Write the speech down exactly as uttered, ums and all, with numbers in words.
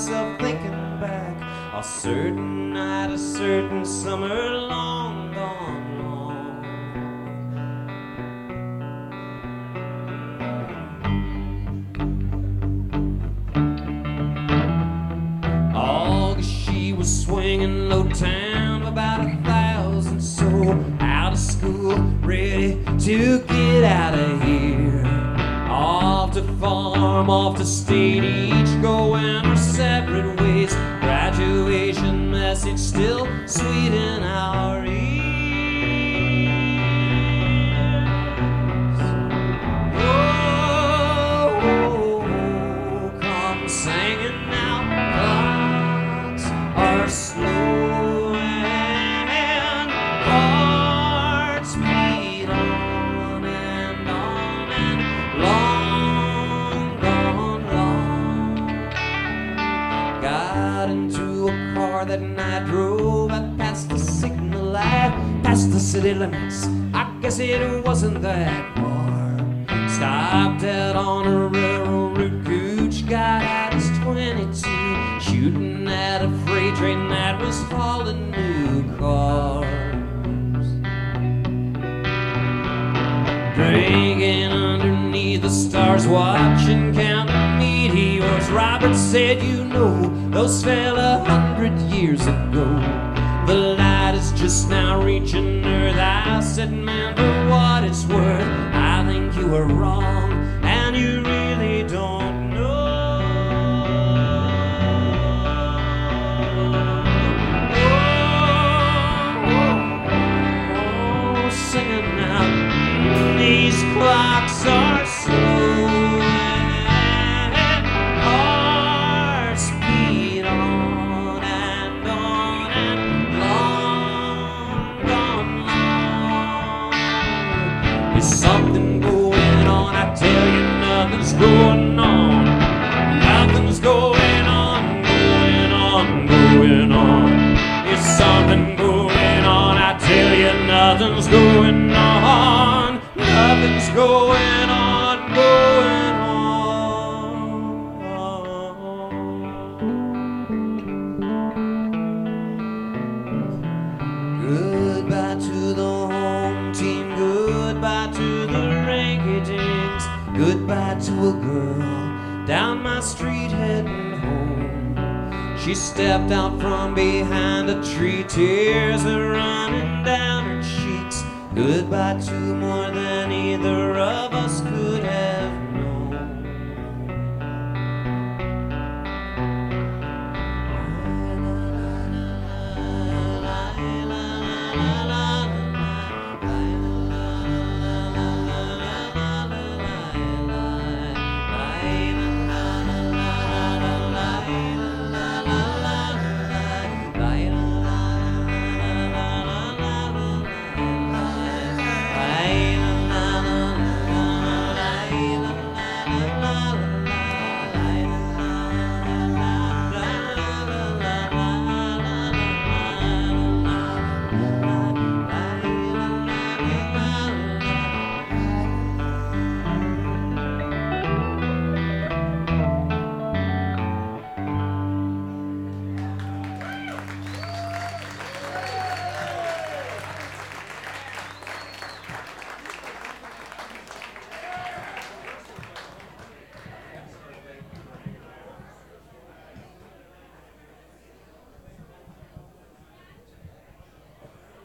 myself thinking back, a certain night, a certain summer long gone long. August, she was swinging low town, about a thousand so out of school, ready to get out of here. Off to farm, off to state, each going our separate ways. Graduation message still sweet in our ears. Oh, oh, oh, come singing now, clocks are slow and hearts beat on and on and long gone long. Got into a car that night, drove out past the signal light, past the city limits. I guess it wasn't that far. Stopped out on a railroad route, Gooch got out his twenty-two, shooting at a freight train that was hauling new cars. Drinking underneath the stars, watching counting meteors. Robert said, you know, those fell a hundred years ago. The light is just now reaching Earth. I said, man, for what it's worth, I think you were wrong, and you really don't know. Oh, singing now, these clocks are slow and hearts beat on and on and long gone long. There's something going on, I tell you, nothing's going on. Nothing's going on, going on, going on. There's something going on, I tell you, nothing's going on. Nothing's going on, going on. Goodbye to the home team, goodbye to the rinky-dinks, goodbye to a girl down my street heading home. She stepped out from behind a tree, tears are running down her cheeks. Goodbye to more